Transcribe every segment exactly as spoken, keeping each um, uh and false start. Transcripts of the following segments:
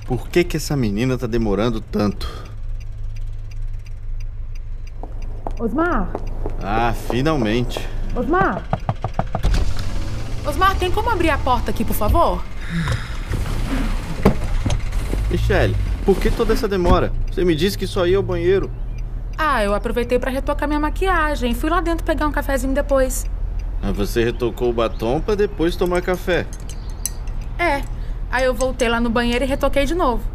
Por que que essa menina tá demorando tanto? Osmar? Ah, finalmente. Osmar? Osmar, tem como abrir a porta aqui, por favor? Michele, por que toda essa demora? Você me disse que só ia ao banheiro. Ah, eu aproveitei pra retocar minha maquiagem. Fui lá dentro pegar um cafezinho depois. Ah, você retocou o batom pra depois tomar café. É. Aí eu voltei lá no banheiro e retoquei de novo.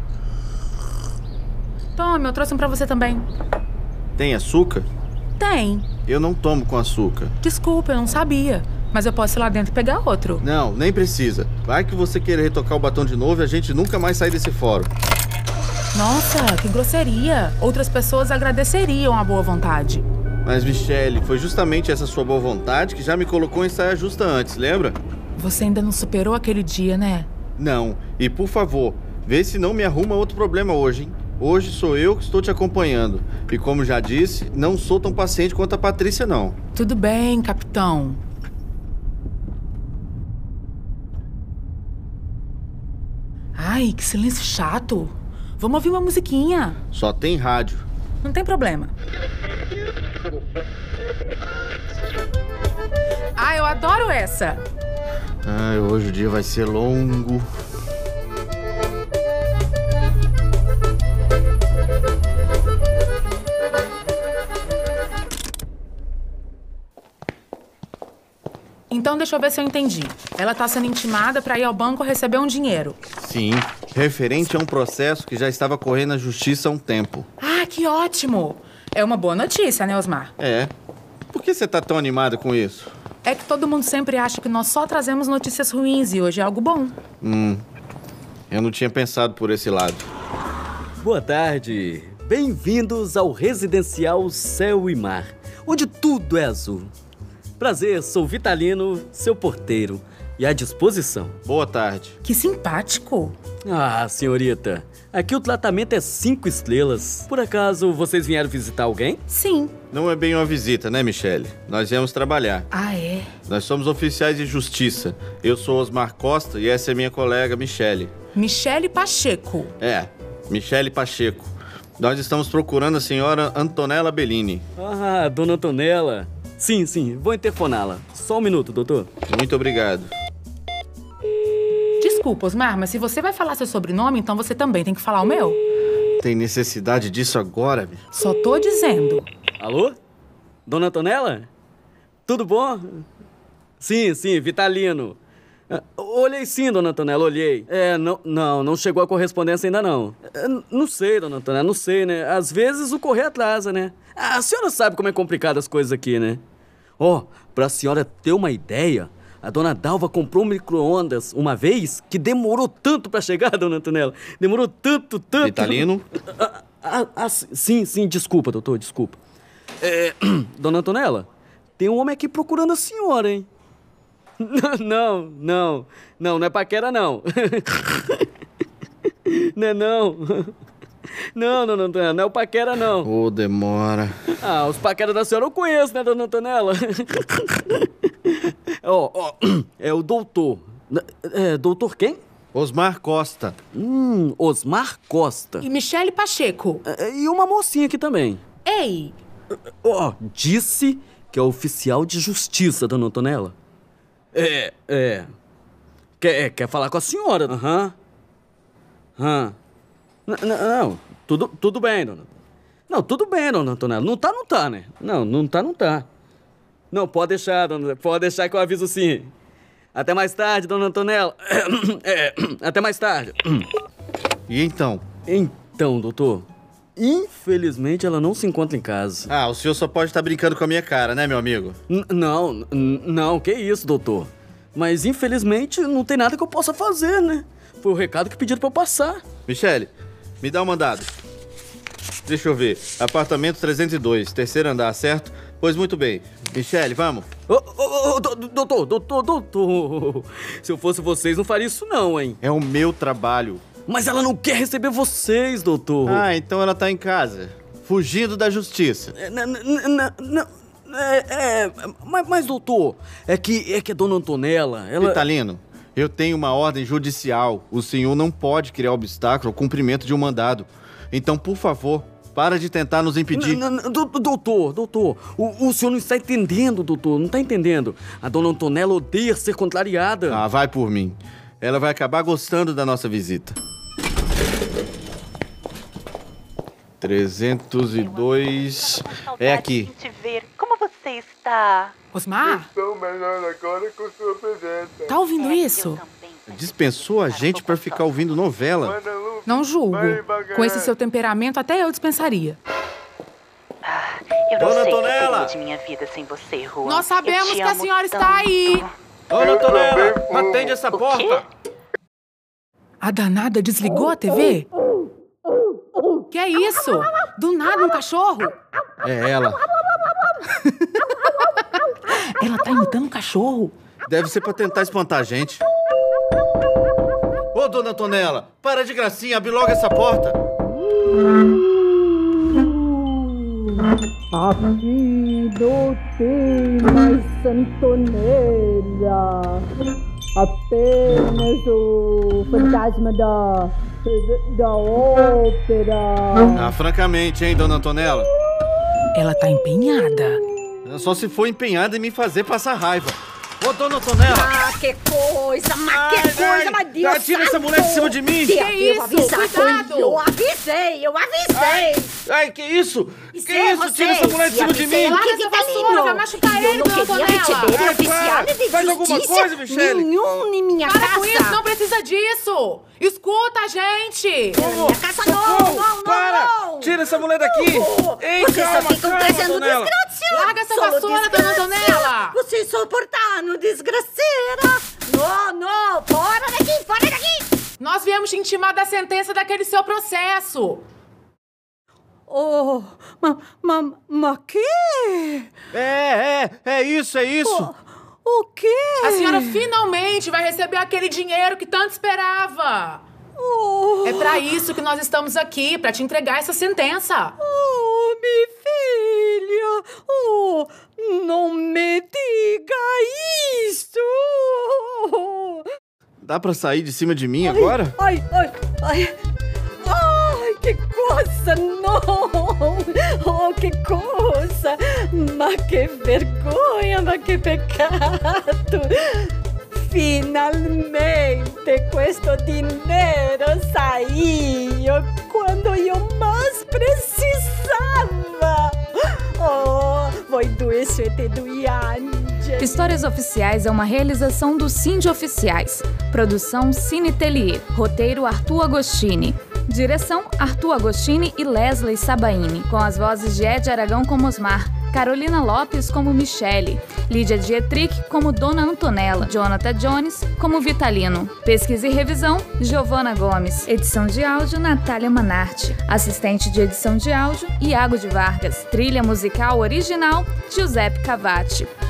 Tome, eu trouxe um pra você também. Tem açúcar? Tem. Eu não tomo com açúcar. Desculpa, eu não sabia. Mas eu posso ir lá dentro e pegar outro. Não, nem precisa. Vai que você queira retocar o batom de novo e a gente nunca mais sai desse fórum. Nossa, que grosseria. Outras pessoas agradeceriam a boa vontade. Mas, Michele, foi justamente essa sua boa vontade que já me colocou em saia justa antes, lembra? Você ainda não superou aquele dia, né? Não. E, por favor, vê se não me arruma outro problema hoje, hein? Hoje sou eu que estou te acompanhando. E, como já disse, não sou tão paciente quanto a Patrícia, não. Tudo bem, capitão. Ai, que silêncio chato. Vamos ouvir uma musiquinha. Só tem rádio. Não tem problema. Ah, eu adoro essa. Ai, hoje o dia vai ser longo. Então deixa eu ver se eu entendi. Ela tá sendo intimada pra ir ao banco receber um dinheiro. Sim, referente a um processo que já estava correndo na justiça há um tempo. Ah, que ótimo! É uma boa notícia, né, Osmar? É. Por que você tá tão animada com isso? É que todo mundo sempre acha que nós só trazemos notícias ruins e hoje é algo bom. Hum, eu não tinha pensado por esse lado. Boa tarde. Bem-vindos ao Residencial Céu e Mar, onde tudo é azul. Prazer, sou Vitalino, seu porteiro, e à disposição. Boa tarde. Que simpático. Ah, senhorita, aqui o tratamento é cinco estrelas. Por acaso, vocês vieram visitar alguém? Sim. Não é bem uma visita, né, Michele? Nós viemos trabalhar. Ah, é? Nós somos oficiais de justiça. Eu sou Osmar Costa e essa é minha colega, Michele. Michele Pacheco. É, Michele Pacheco. Nós estamos procurando a senhora Antonella Bellini. Ah, dona Antonella. Sim, sim, vou interfoná-la. Só um minuto, doutor. Muito obrigado. Desculpa, Osmar, mas se você vai falar seu sobrenome, então você também tem que falar o meu. Tem necessidade disso agora, Mi? Só tô dizendo. Alô? Dona Antonella? Tudo bom? Sim, sim, Vitalino. Ah, olhei sim, dona Antonella, olhei. É, não, não, não chegou a correspondência ainda não. É, não sei, dona Antonella, não sei, né? Às vezes o correio atrasa, né? Ah, a senhora sabe como é complicado as coisas aqui, né? Ó, oh, pra senhora ter uma ideia, a dona Dalva comprou um micro-ondas uma vez que demorou tanto pra chegar, dona Antonella. Demorou tanto, tanto... Vitalino? Ah, ah, ah, sim, sim, desculpa, doutor, desculpa. É, dona Antonella, tem um homem aqui procurando a senhora, hein? Não, não, não, não é paquera, não. Não é não. Não, dona Antonella, não é o paquera, não. Ô, oh, demora. Ah, os paqueras da senhora eu conheço, né, dona Antonella? Ó, ó, é o doutor. É, doutor quem? Osmar Costa. Hum, Osmar Costa. E Michele Pacheco. É, e uma mocinha aqui também. Ei! Ó, disse que é oficial de justiça, dona Antonella. É, é. Quer, quer falar com a senhora? Aham. Uhum. Aham. Não, não, tudo, tudo bem, dona. Não, tudo bem, dona Antonella. Não tá, não tá, né? Não, não tá, não tá. Não, pode deixar, dona. Pode deixar que eu aviso sim. Até mais tarde, dona Antonella. É, até mais tarde. E então? Então, doutor, infelizmente ela não se encontra em casa. Ah, o senhor só pode estar brincando com a minha cara, né, meu amigo? N- não, n- não, que isso, doutor. Mas infelizmente não tem nada que eu possa fazer, né? Foi o recado que pediram pra eu passar. Michele, me dá um mandado. Deixa eu ver. Apartamento trezentos e dois, terceiro andar, certo? Pois muito bem. Michele, vamos. Ô, ô, ô, doutor, doutor, doutor. Se eu fosse vocês, não faria isso não, hein? É o meu trabalho. Mas ela não quer receber vocês, doutor. Ah, então ela tá em casa, fugindo da justiça. É, não, não, não, é, é mas, mas, doutor, é que, é que a dona Antonella, ela... Vitalino, Eu tenho uma ordem judicial. O senhor não pode criar obstáculo ao cumprimento de um mandado. Então, por favor, para de tentar nos impedir. N -n -n doutor, doutor, o, o senhor não está entendendo, doutor, não está entendendo. A dona Antonella odeia ser contrariada. Ah, vai por mim. Ela vai acabar gostando da nossa visita. trezentos e dois... É aqui. Como você está? Osmar? Estou melhor agora com sua presença. Tá ouvindo isso? Dispensou a gente pra ficar ouvindo novela. Não julgo. Com esse seu temperamento, até eu dispensaria. Ah, eu não Dona sei Antonella! o que seria de minha vida sem você, Juan. Nós sabemos Eu te que a amo senhora tanto. está aí. Dona Antonella, também, pô. atende essa O porta. quê? A danada desligou a T V? Que é isso? Do nada um cachorro? É ela. Ela tá imitando um cachorro. Deve ser pra tentar espantar a gente. Ô, Dona Antonella, para de gracinha, abre logo essa porta. Aqui não tem mais Antonella. Apenas o fantasma da, da ópera. Ah, francamente, hein, Dona Antonella? Ela tá empenhada. Só se for empenhada em me fazer passar raiva. Ô, Dona Antonella! Ah, que coisa, mas que Ai, coisa, ai, mas Deus ai, tira essa santo. mulher de cima de mim. Que isso? Cuidado. Eu avisei, eu avisei. Ai, que isso? Isso Que é isso? você, Tira essa mulher de cima de avisei. mim. Larga que essa tá vassoura, lindo? vai machucar Eu ele, não Dona queria Antonella. receber Ai, oficial para. de Faz alguma justiça coisa, Michele. nenhum em minha Para casa. com isso, não precisa disso. Escuta a gente. Minha casa não, Socorro, não, não, para. não. Tira essa mulher daqui. Ei, Vocês calma, só ficam calma, trazendo Antonella. desgraça. Larga essa Solo vassoura, desgraça. Dona Antonella. Vocês suportando desgraceira. Não, não, fora daqui, fora daqui. Nós viemos te intimar da sentença daquele seu processo. Oh, mas, mas, mas que? É, é, é isso, é isso. O quê? A senhora finalmente vai receber aquele dinheiro que tanto esperava. Oh, É pra isso que nós estamos aqui, pra te entregar essa sentença. oh, minha filha. Oh, não me diga isso. Dá pra sair de cima de mim agora? Ai, ai, ai. Ai, que coisa, não! Oh, que coisa! Mas que vergonha, mas que pecado! Finalmente, questo dinheiro saiu quando eu mais precisava! Oh, voi due siete due angeli! Histórias Oficiais é uma realização do Cinde Oficiais. Produção Cine Tellier. Roteiro Arthur Agostini. Direção Arthur Agostini e Leslie Sabaini, com as vozes de Ed Aragão como Osmar, Carolina Lopes como Michele, Lídia Dietrich como Dona Antonella, Jonathan Jones como Vitalino. Pesquisa e revisão, Giovana Gomes. Edição de áudio, Natália Manarte. Assistente de edição de áudio, Iago de Vargas. Trilha musical original, Giuseppe Cavati.